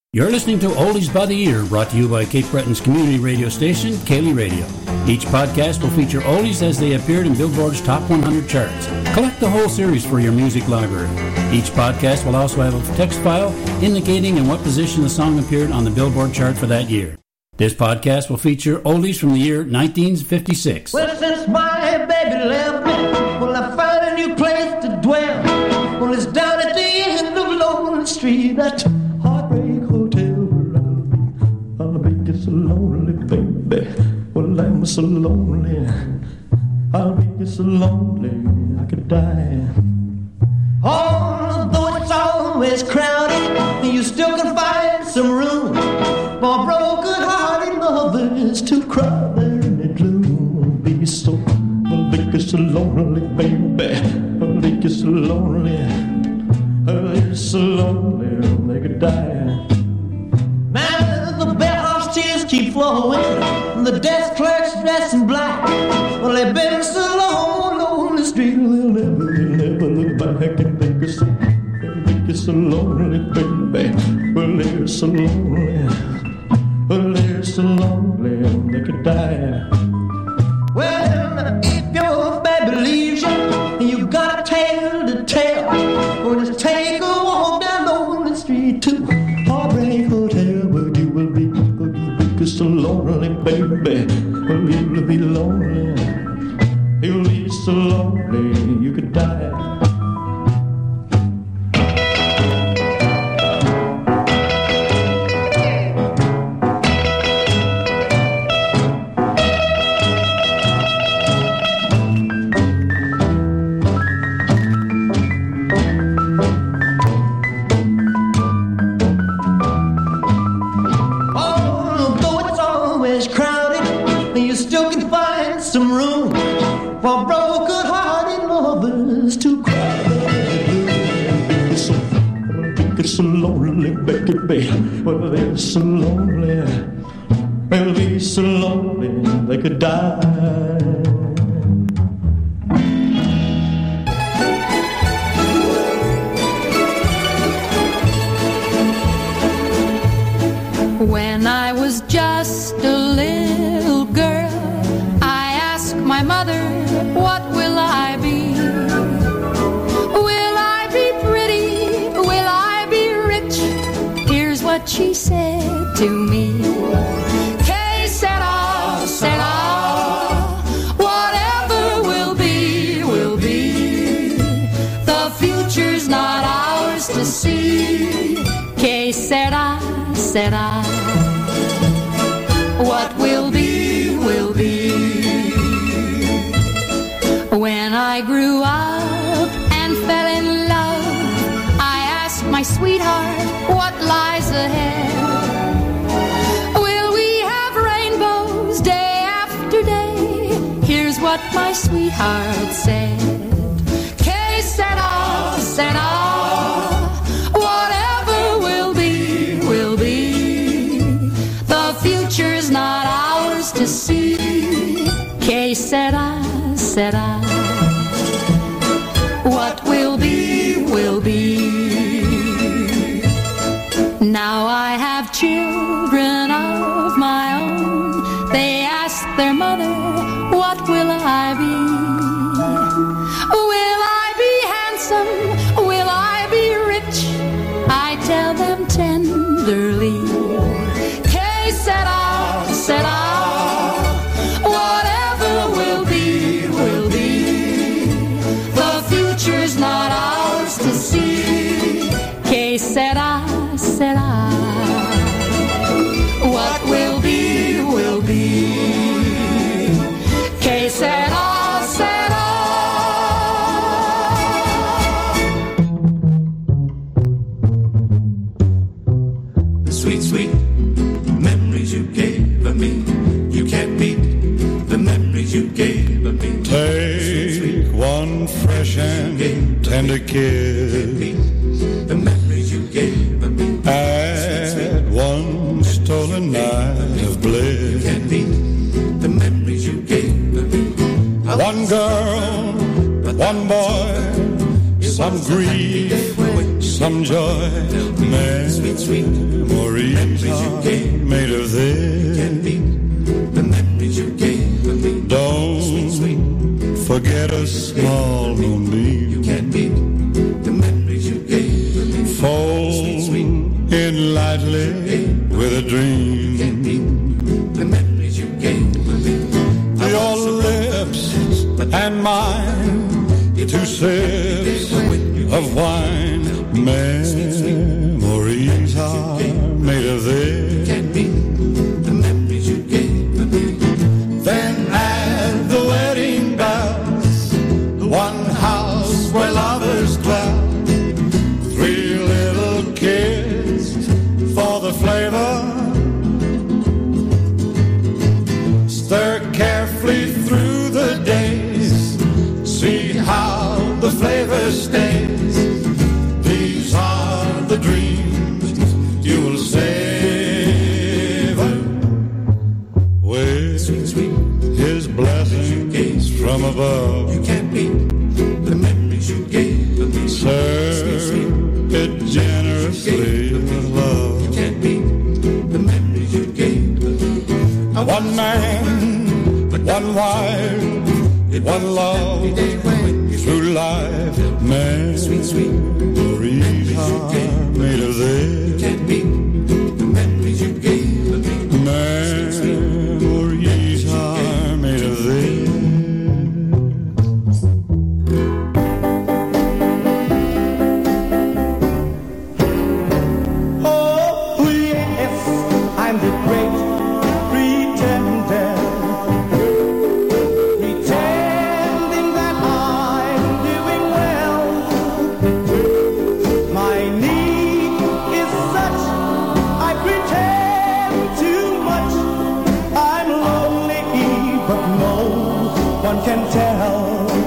You're listening to Oldies by the Year, brought to you by Cape Breton's community radio station, Cayley Radio. Each podcast will feature oldies as they appeared in Billboard's Top 100 charts. Collect the whole series for your music library. Each podcast will also have a text file indicating in what position the song appeared on the Billboard chart for that year. This podcast will feature oldies from the year 1956. Well, since my baby left me, well, I found a new place to dwell. Well, it's down at the end of Lonely Street, that Heartbreak Hotel where I'll be just so lonely, baby. Well, I'm so lonely, I'll be just so lonely, I could die. Although it's always crowded, you still can find some room for broken-hearted lovers to cry there in the gloom. Be so, I'll be so lonely, baby. I'll be so lonely, I'll be so lonely, they could die. Now the bellhop's tears keep flowing, and the desk clerk's dressed in black. Well, they've been so long on the street, they'll never look back, and they're so lonely, baby. Well, they're so lonely, well, they're so lonely, they could die. Well, if your baby leaves you, and you got a tale to tell, well, just take a walk down Lonely Street to Heartbreak Hotel, where you will be so lonely, baby. Well, you'll be lonely, you'll be so lonely, you could die. Some room for broken-hearted lovers to cry. It's so lonely, baby. Well, they're so lonely. They'll be so lonely they could die. When I was just a little girl, my mother, what will I be? Will I be pretty? Will I be rich? Here's what she said to me. Que sera, sera. Whatever will be, will be. The future's not ours to see. Que sera, sera. What will be, will be. When I grew up and fell in love, I asked my sweetheart what lies ahead. Will we have rainbows day after day? Here's what my sweetheart said. Que sera, sera. Whatever will be, will be. The future's not ours to see. Que sera, sera. What will be, will be. Now I have children of my own. They ask their mother, what will I be? Will I be handsome? Will I be rich? I tell them tenderly. Que sera, sera. Not ours to see. Que sera, sera. What will be, will be. Que sera, sera. The sweet, sweet memories you gave of me. You can't beat the memories you gave of me. Take one fresh and tender kiss. The memories you gave of me. Add one stolen night of bliss. Can't beat the memories you gave of me. One girl, one boy, some grief, some some joy. Sweet, sweet Memories memories you are gave. made of this. Can't beat the memories you gave me. Don't Sweet, sweet forget a small moonbeam. you can't beat the memories you gave me. Fold Sweet, sweet in lightly with a dream. can't beat the memories you gave me. Your lips and mine, two sips of wine. Memories are made of this. Can't beat the memories you gave me. Then add the wedding bells, one house where lovers dwell, three little kids for the flavor. Stir carefully through the days, see how the flavor stays. These are the dreams you will savor with His blessings from above. You can't beat the memories you gave me. Serve it generously with love. You can't beat the memories you gave me. One man, one wife, one love, through life. Memories are made of this. Can't beat the memories you gave me. Memories are made of this. Oh, yes, I'm the great pretender. Pretending that I'm doing well. My need is such, I pretend too much. I'm lonely, but no one can tell.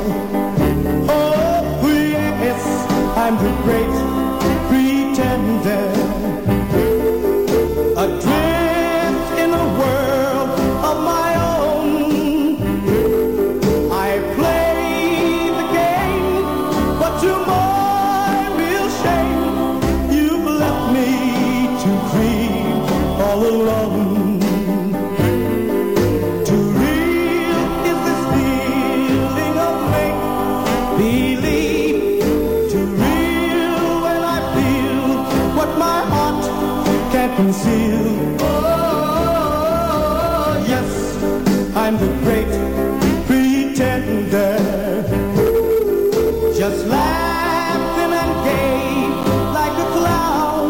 Oh, yes, I'm the great pretender. Adrift in a world of my own. I play the game, but to my real shame, you've left me to grieve all alone. Too real is this feeling of make-believe. Too real when I feel what my heart can't conceal. Oh, yes, I'm the great pretender. Just laughing and gay like a clown.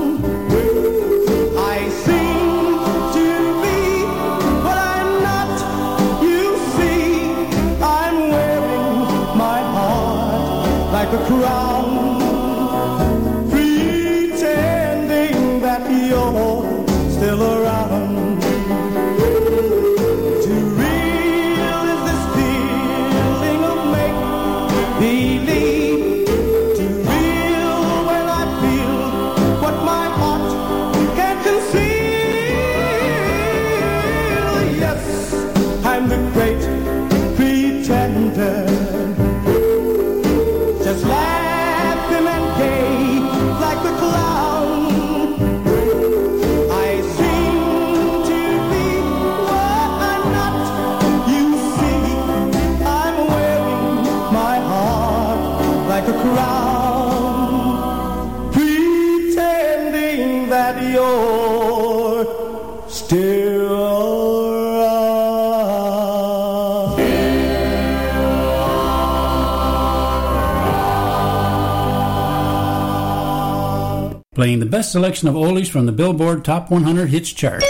I seem to be what I'm not. You see, I'm wearing my heart like a crown. Pretending that you're still around. Too real is this feeling of make-believe. Too real when I feel what my heart can't conceal. Yes, I'm the great pretender. Just laughing and gay like the clown. I seem to be what I'm not. You see, I'm wearing my heart like a crown. Pretending that you're still around. Playing the best selection of oldies from the Billboard Top 100 Hits chart.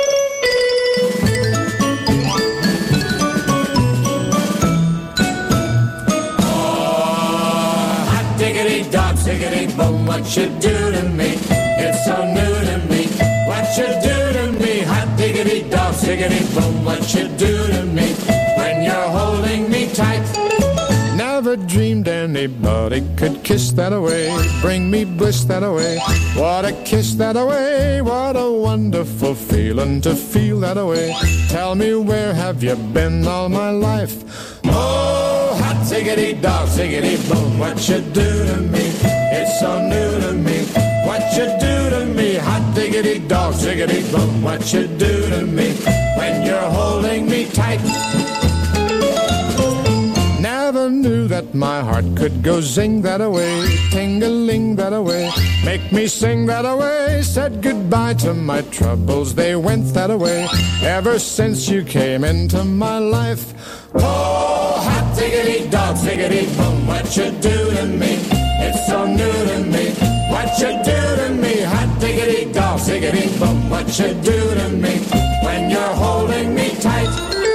Hot diggity dog, diggity boom, what you do to me? It's so new to me. What you do to me? Hot diggity dog, diggity boom, what you do to me? When you're holding me tight. Never dreamed anybody could kiss that away, bring me bliss that away. What a kiss that away, what a wonderful feeling to feel that away. Tell me, where have you been all my life? Oh, hot diggity dog, diggity boom, what you do to me? It's it's so new to me. What you do to me, hot diggity dog, ziggity boom. What you do to me when you're holding me tight. Never knew that my heart could go zing that away, ting-a-ling that away, make me sing that away. Said goodbye to my troubles, they went that away. Ever since you came into my life. Oh, hot diggity dog, ziggity boom. What you do to me, it's so new to me. What you do to me, hot diggity dog, ziggity boom. What you do to me when you're holding me tight.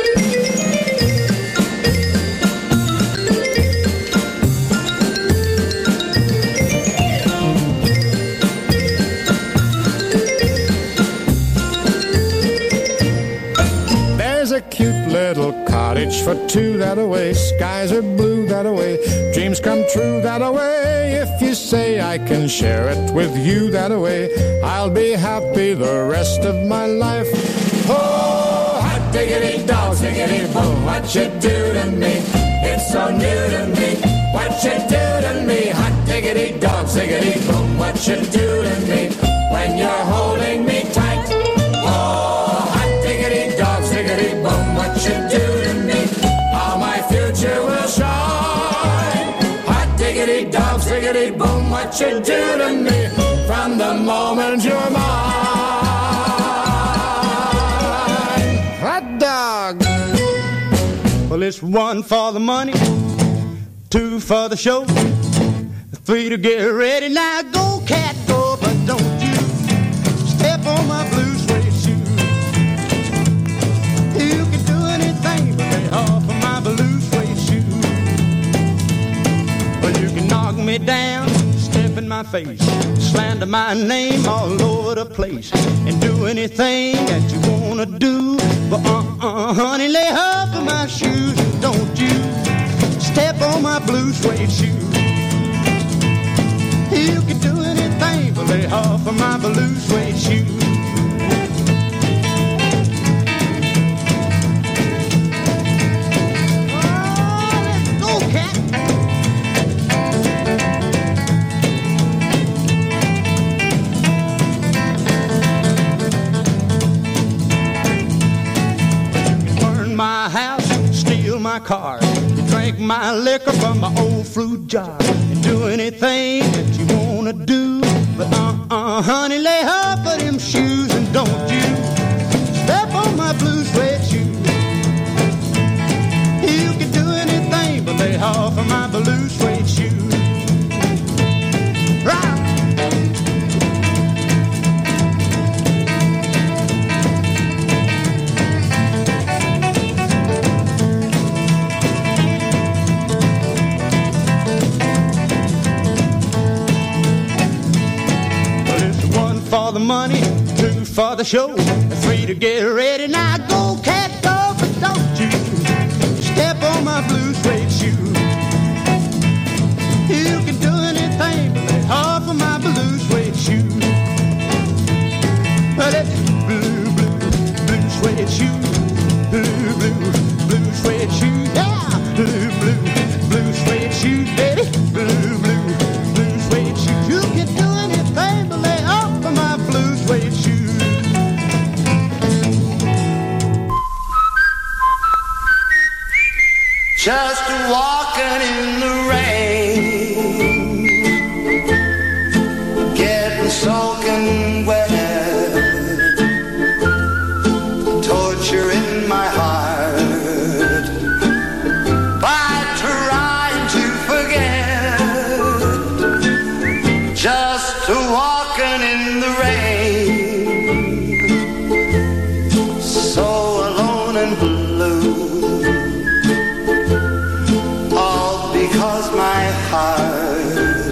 A cute little cottage for two that away. Skies are blue that away. Dreams come true that away. If you say I can share it with you that away, I'll be happy the rest of my life. Oh, hot diggity dog, ziggity boom. What you do to me, it's so new to me. What you do to me, hot diggity dog, ziggity boom. What you do to me when you're holding me tight. Oh, hot diggity dog, ziggity boom. What you do to me, how my future will shine. Hot diggity dog, ziggity boom. What you do to me from the moment you're mine. Hot dog. Well, it's 1 for the money, 2 for the show, 3 to get ready. Now go, cat, go, but don't you step on my blue suede shoe. You can do anything but lay off of my blue suede shoe. Well, you can knock me down, step in my face, slander my name all over the place, and do anything that you wanna do. But honey, lay off of my shoes, and don't you step on my blue suede shoe. You can do anything but lay off of my blue suede shoe. Oh, let's go, cat. My house, steal my car, drink my liquor from my old fruit jar, and do anything that you wanna do. But honey, lay off of them shoes, and don't you step on my blue suede shoe. You can do anything but lay off of my blue suede shoe. Right. For the money, 2 for the show, 3 to get ready. Now go, cat, go, but don't you step on my blue suede shoe. You can do anything but lay off of my blue suede shoe. Well, it's blue, blue, blue suede shoe. Blue, blue, blue suede shoe. Yeah, blue, blue, blue suede shoe, baby. Blue, blue, blue suede shoe. You can do anything but lay off of my blue suede shoe. Just walking in the rain, getting soaking wet, torture in my heart by trying to forget. Just walking in the rain, so alone and blue. Because my heart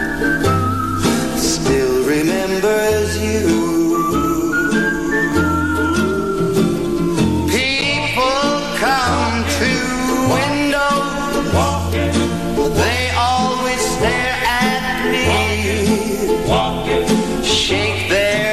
still remembers you. People come to windows, they always stare at me, shake their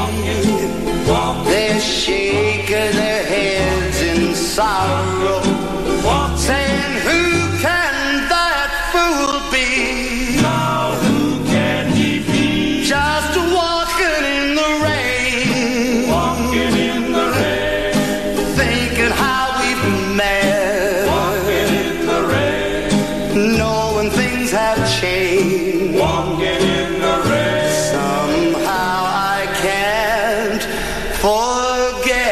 They're shaking their heads in sorrow, saying, who can that fool be? Now who can he be? Just walking in the rain, Walking in the rain, thinking how we've met, walking in the rain, knowing things have changed. walking in the rain. Somehow I can't forget.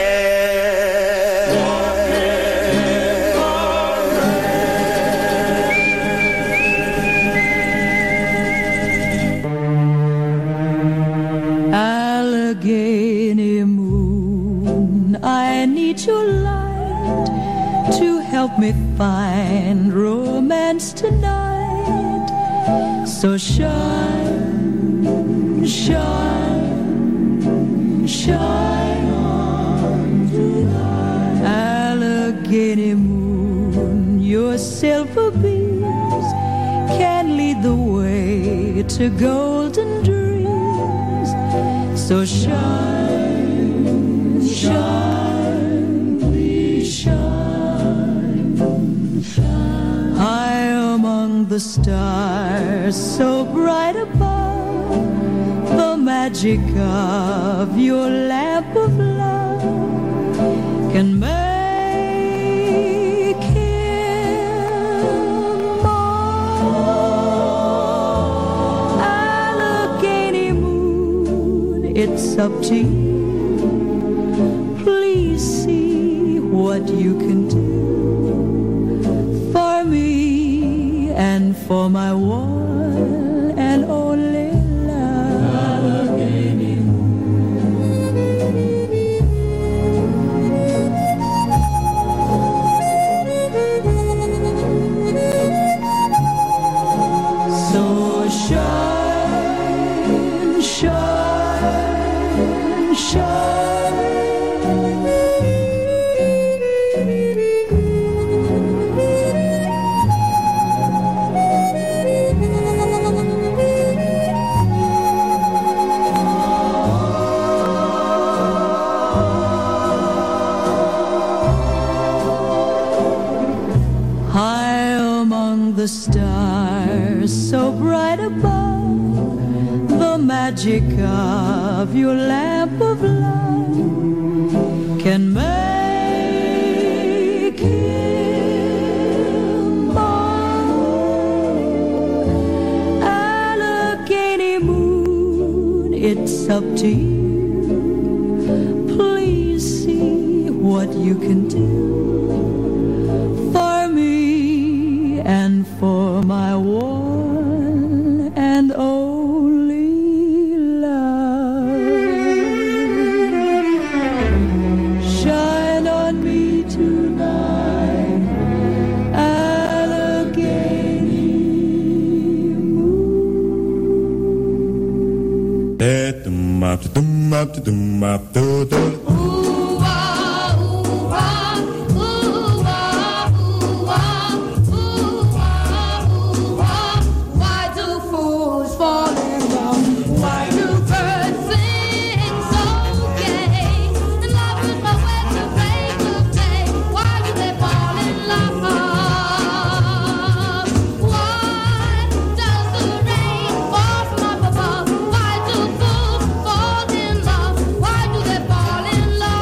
Allegheny moon, I need your light to help me find romance tonight. So shine, shine, shine on tonight. Allegheny moon, your silver beams can lead the way to golden dreams. So shine, shine, please shine, shine. High among the stars, so bright above, the magic of your lamp of love can make him more. Allegheny moon, it's up to you. Please see what you can do for me and for my one and only love. Allegheny So shine, shine, shine. High among the stars, so bright above, the magic of your lamp of love can make him more. Allegheny moon, it's up to you. Please see what you can do for me and for my one and only love. Shine on me tonight, Allegheny moon. Why do fools fall in love? Why do birds sing so gay? And love is my way to break the day. Why do they fall in love? Why does the rain fall from up above? Why do fools fall in love? Why do they fall in love?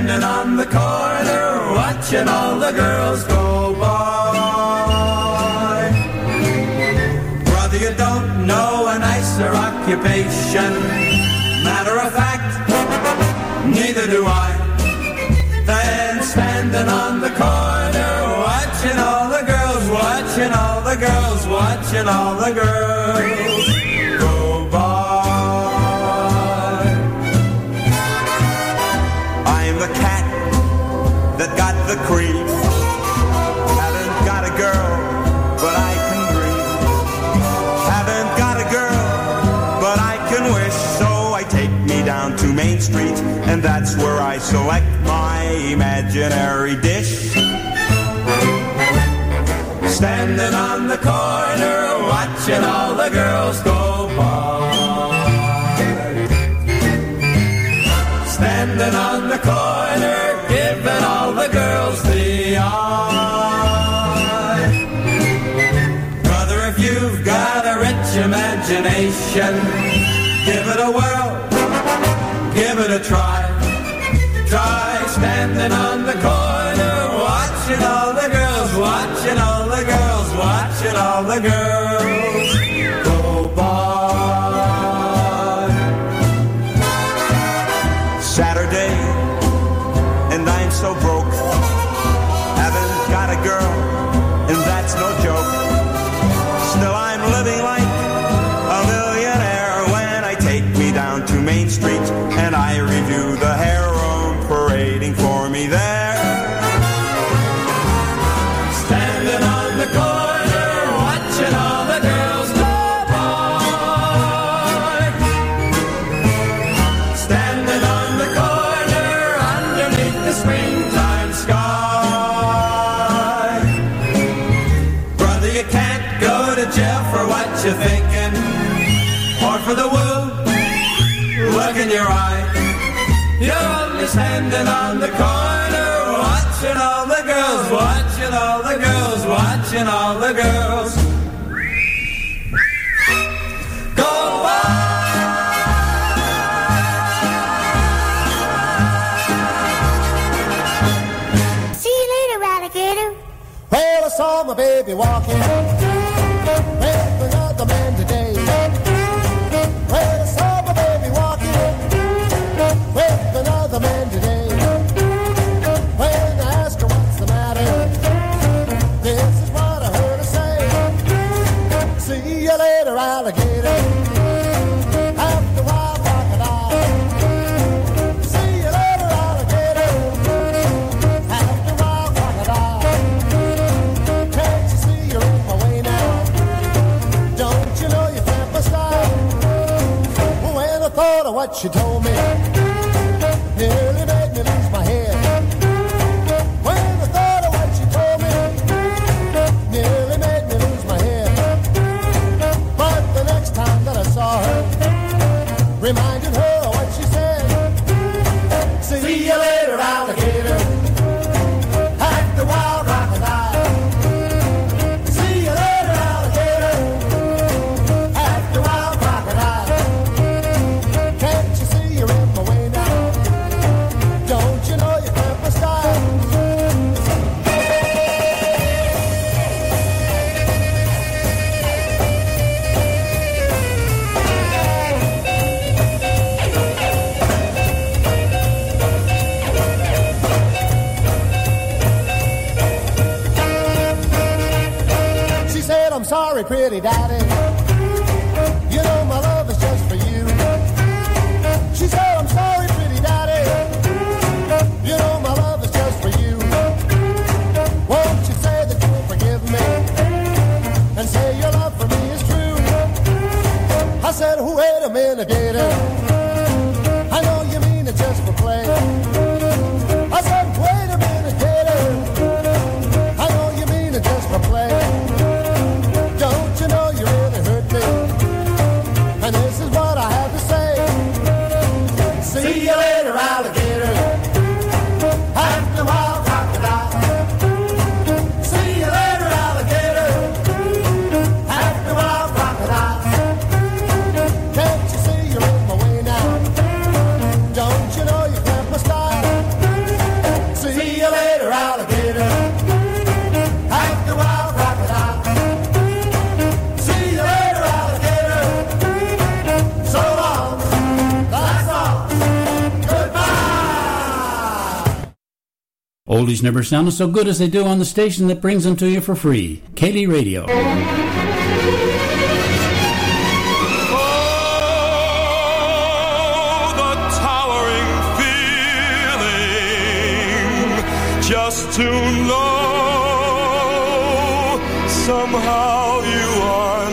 standing on the corner, watching all the girls go by. Brother, you don't know a nicer occupation. Matter of fact, neither do I. Than standing on the corner, watching all the girls, watching all the girls, watching all the girls go by. I'm the cat that got the cream. Haven't got a girl, but I can dream. Haven't got a girl, but I can wish. So I take me down to Main Street, and that's where I select my imaginary dish. Standing on the corner, watching all the girls go by. Standing on the corner, giving all the girls the eye. Brother, if you've got a rich imagination, give it a whirl, give it a try. Try standing on the corner, watching all the girls, watching all the girls, watching all the girls go by. Saturday, and I'm so broke. Haven't got a girl, and that's no joke. Still I'm living like a millionaire when I take me down to Main Street and I review the harem parading for me there. Standing on the corner, watching all the girls go by. Standing on the corner, underneath the springtime sky. Brother, you can't go to jail for what you're thinking, or for the woo look in your eye. You're only standing on the corner, watching all the girls, watching all the girls, watching all the girls go by. See you later, alligator. Well, I saw my baby walking with another man today. Well, I saw my baby walking with another man today. When I asked her what's the matter, this is what I heard her say. See you later, alligator. After a while, crocodile. See you later, alligator. After a while, crocodile. Can't you see you're in my way now? Don't you know you can't my style? When I thought of what she told me, nearly made me lose my head. When I thought of what she told me, nearly made me lose my head. But the next time that I saw her, reminded her of what she said. See you later, alligator. Act the wild crocodile. See you later, alligator. Act the wild crocodile. Can't you see you're in my way now? Don't you know you can't my style? She said, I'm sorry, pretty daddy. You know my love is just for you. She said, I'm sorry, pretty daddy. You know my love is just for you. Won't you say that you'll forgive me and say your love for me is true? I said, wait a minute, gator. I know you mean it just for play. I said, wait a minute, gator. I know you mean it just for play. Don't you know you really hurt Oldies never sounded so good as they do on the station that brings them to you for free. Kaylee Radio. Just to know somehow you are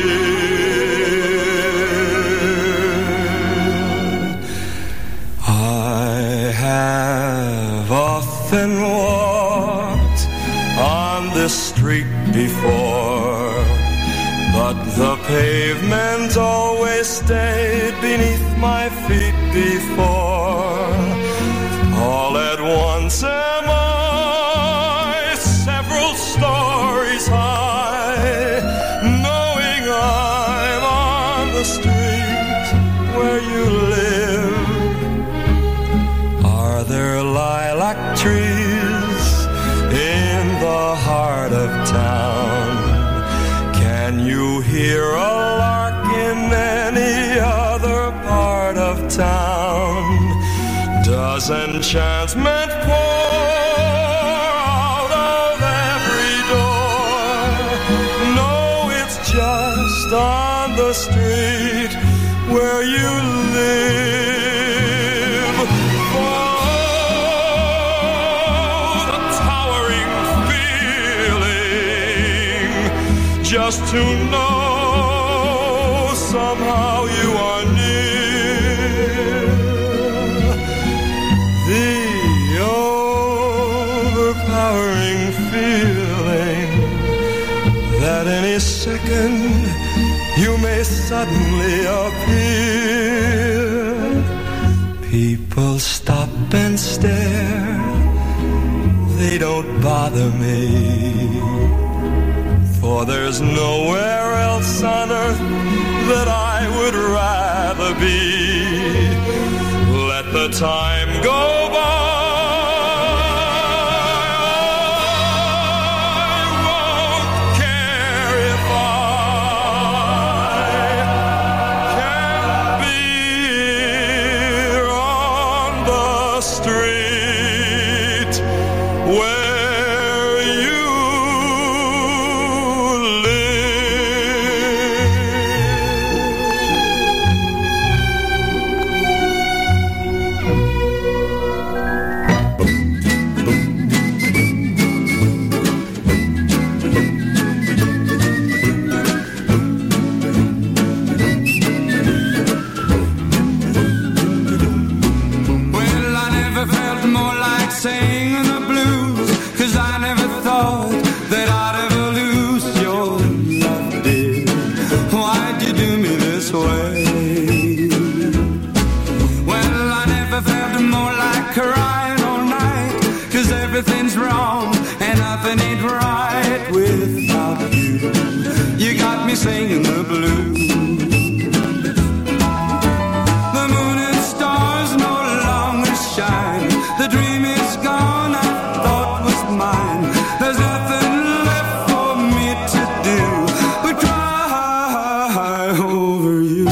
near. I have often walked on this street before, but the pavement always stayed beneath my feet before. All at once am I several stories high, knowing I'm on the street where you live. Are there lilac trees in the heart of town? Can you hear a lark in any other part of town? Does enchantment pour out of every door? No, it's just on the street where you live. Oh, the towering feeling, just to know somehow you are near. Overpowering feeling that any second you may suddenly appear. People stop and stare, they don't bother me, for there's nowhere else on earth that I would rather be. Let the time go by, everything's wrong and nothing ain't right without you. You got me singing the blues. The moon and stars no longer shine. The dream is gone, I thought was mine. There's nothing left for me to do but cry over you.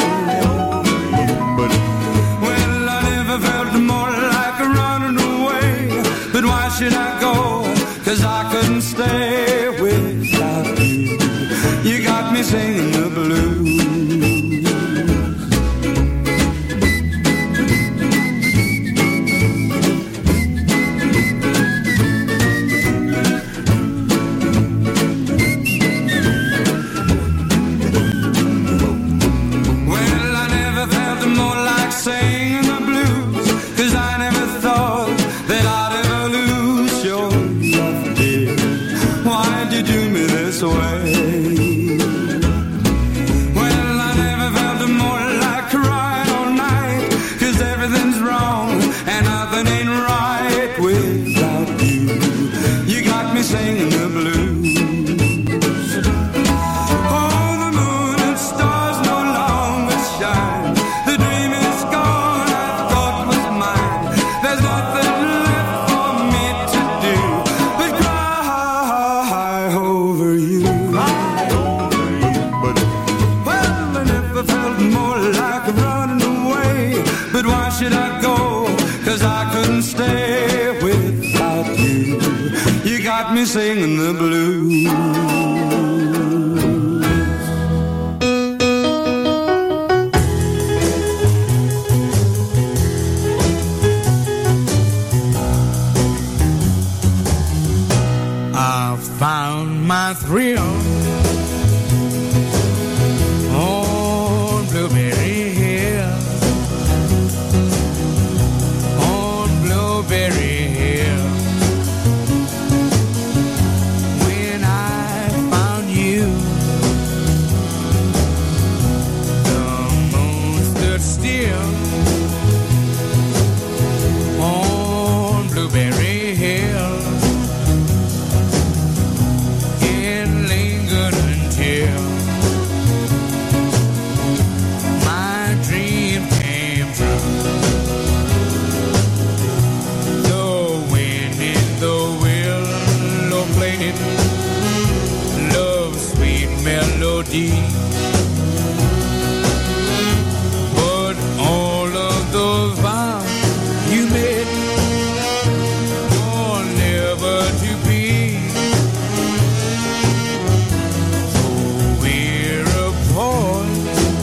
But well, I never felt more like running away. But why should I go? 'Cause I couldn't stay without you. You got me singing the blues. Well, I never felt more like singing the blues. 'Cause I never thought that I'd ever lose your love, dear. Why'd you do me this way? Well, I never felt more like crying all night. 'Cause everything's wrong and nothing ain't right without you. You got me singing the blues. Oh, the moon and stars no longer shine. The dream is gone, I thought was mine. There's nothing left for me to do but cry over you. But well, I never felt more like running away. But why should I go? 'Cause I couldn't stay without me singing the blues. I found my thrill on Blueberry Hill, on Blueberry Hill. When I found you, the moon stood still on Blueberry Hill. But all of those vows you made are never to be. So we're apart.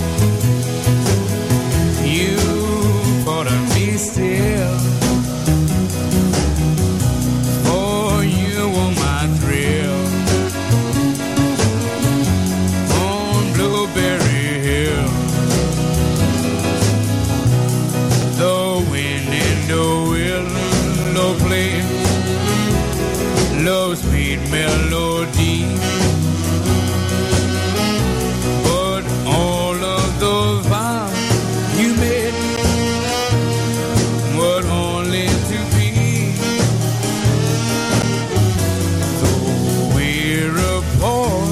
You thought of me still, for you were my thrill. Blueberry Hill, the wind and the willow play love's sweet melody. But all of those vows you made were only to be. So we're apart.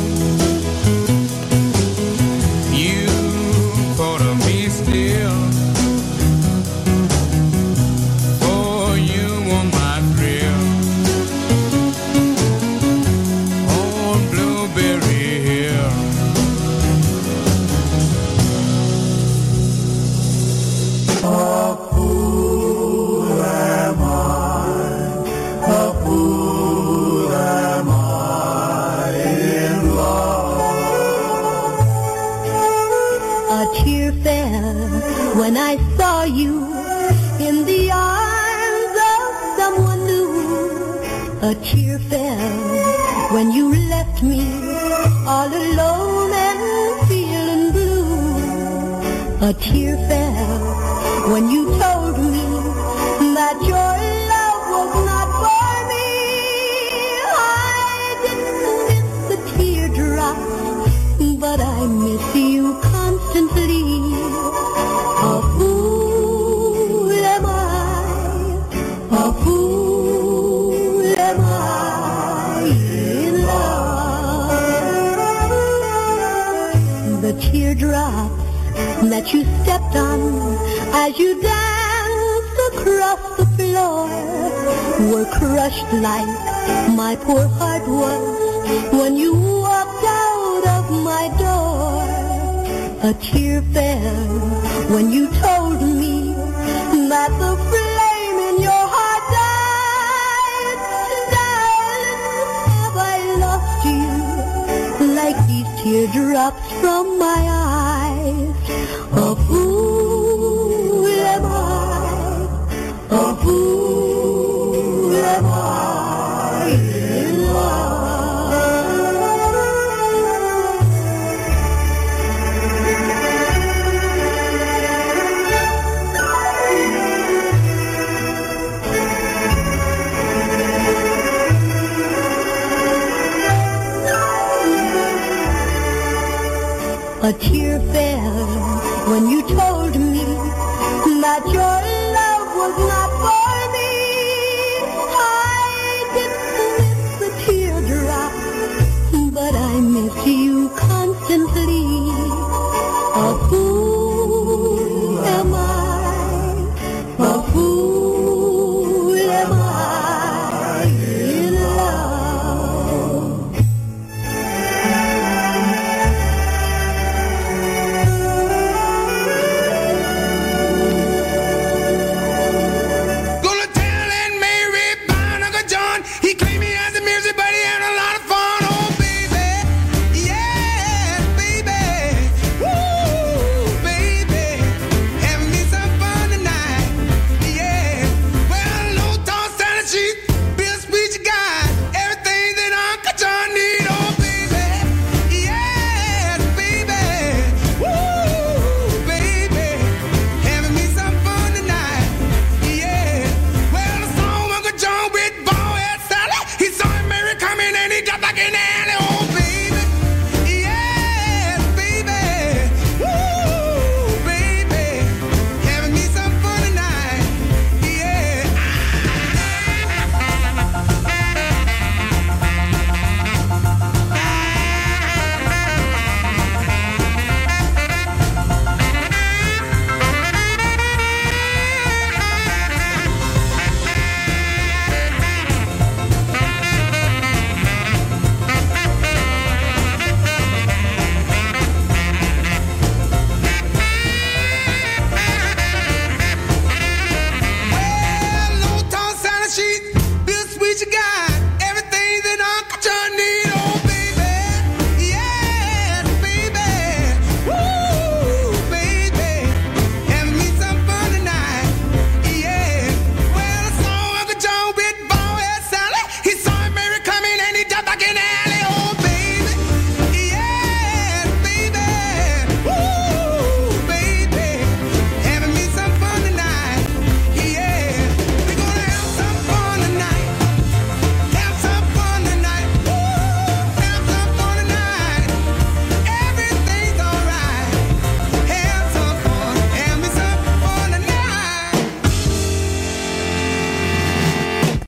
When I saw you in the arms of someone new, a tear fell when you left me all alone and feeling blue. A tear fell when you told me that your love was not for me. I didn't miss the teardrops, but I miss you constantly. A fool am I, a fool am I in love. The teardrops that you stepped on as you danced across the floor were crushed like my poor heart was when you walked out of my door. A tear fell when you told me that the flame in your heart died. Darling, have I lost you like these teardrops from my eyes? A fool am I, a fool am I in love. A tear fell when you told me that your love was not for me. I didn't miss the teardrop, but I miss you constantly. A fool am I, a fool am I in love.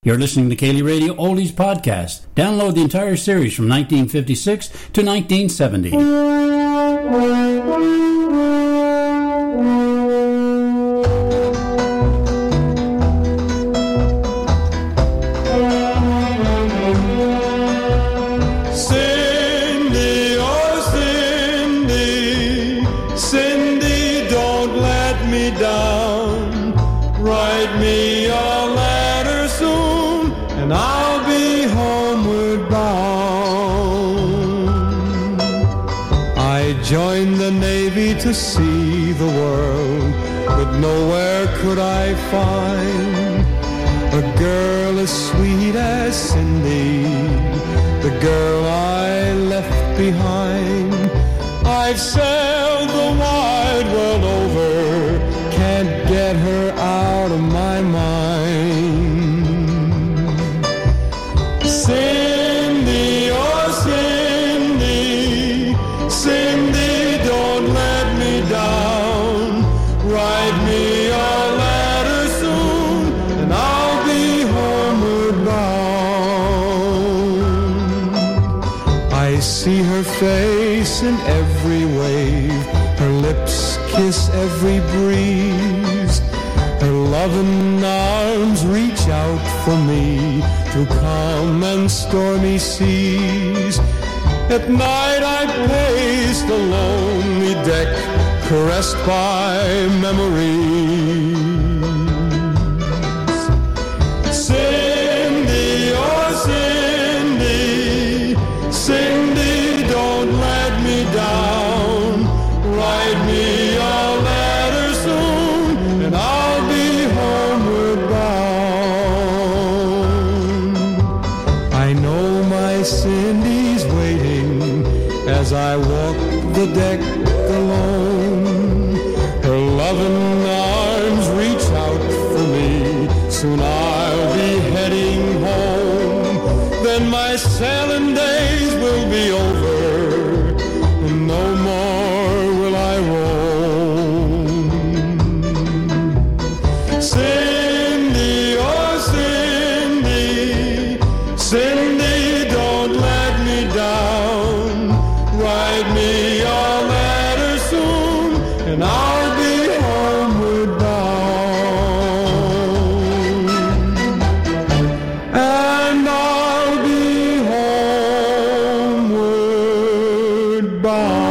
You're listening to Kaylee Radio Oldies Podcast. Download the entire series from 1956 to 1970. Cindy, oh Cindy, Cindy, don't let me down. Write me a letter soon, and I'll be homeward bound. I joined the Navy to see the world, but nowhere could I find a girl as sweet as Cindy, the girl I left behind. I've sailed the wide world over, can't get her out of my mind. Cindy, oh Cindy, Cindy, don't let me down. Write me a letter soon, and I'll be homeward bound. I see her face in every wave, her lips kiss every breeze, her loving arms reach out for me to calm and stormy seas. At night I pace the lonely deck, caressed by memories. Cindy, oh Cindy, Cindy, don't let me down. Write me a letter soon, and I'll be homeward bound. I know my Cindy's waiting as I walk the deck alone. Her loving arms reach out for me, soon I'll be heading home. Then my sailing days will be over, and no more will I roam. Cindy, oh Cindy, Cindy, don't let me down. Write me a letter soon, and I'll be homeward bound. And I'll be homeward bound.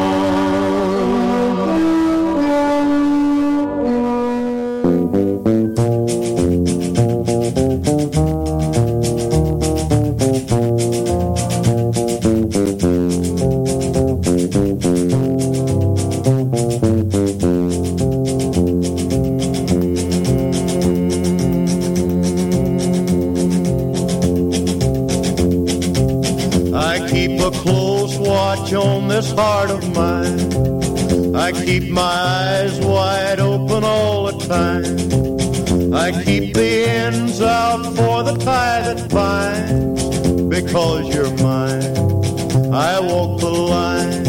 I keep a close watch on this heart of mine. I keep my eyes wide open all the time. I keep the ends out for the tie that binds. Because you're mine, I walk the line.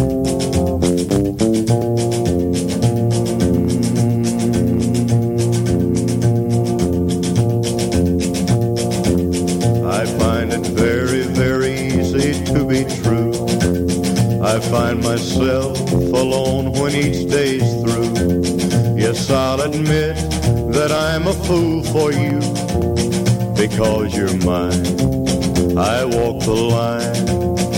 I find it very, very easy to be true. I find myself alone when each day's through. Yes, I'll admit that I'm a fool for you. Because you're mine, I walk the line.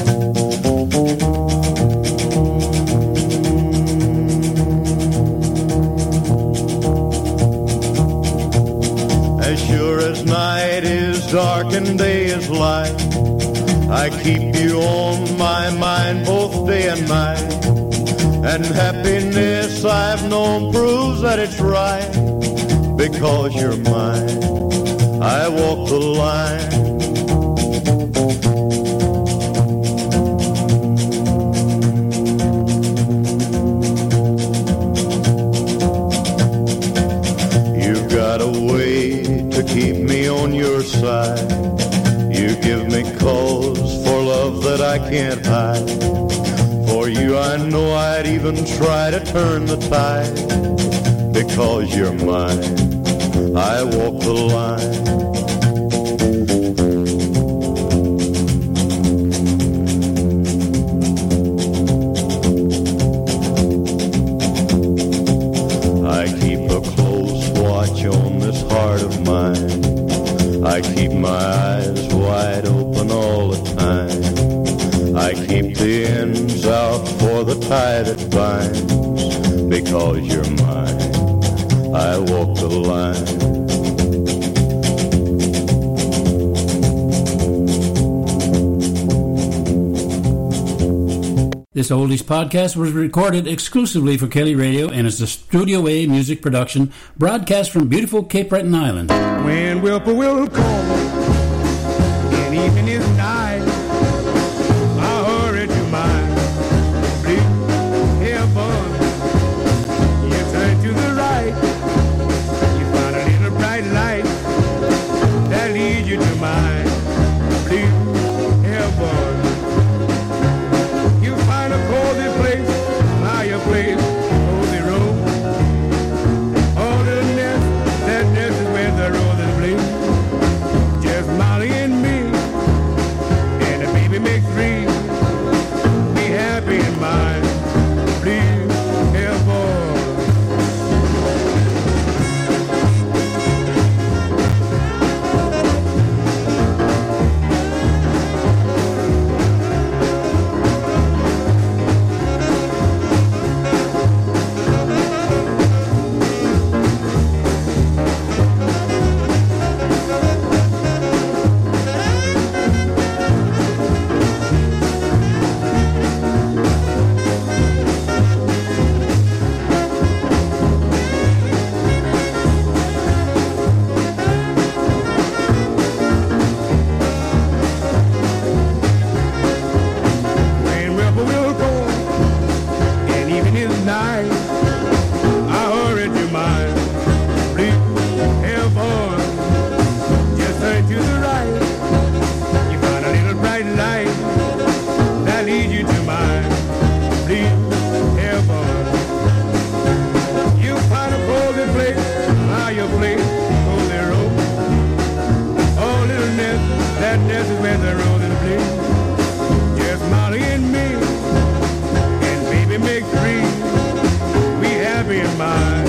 As sure as night is dark and day is light, I keep you on my mind both day and night. And happiness I've known proves that it's right. Because you're mine, I walk the line. You've got a way to keep me on your side. You give me cause for love that I can't hide. For you I know I'd even try to turn the tide. Because you're mine, I walk the line. keep my eyes wide open all the time. I keep the ends out for the tie that binds. Because you're mine, I walk the line. This Oldies podcast was recorded exclusively for Kelly Radio and is a Studio A music production broadcast from beautiful Cape Breton Island. When whippoorwill call and evening is nigh, I hurry to my blue heaven. You turn to the right, you find a little bright light that leads you to my blue heaven. Place, cozy room, all the nest, that nest is where the roses bloom. Just Molly and me, and the baby makes three. Be happy in mine, please, hell boy. That nest is where the roses bloom. Just Molly and me, and baby make three. We happy in mind.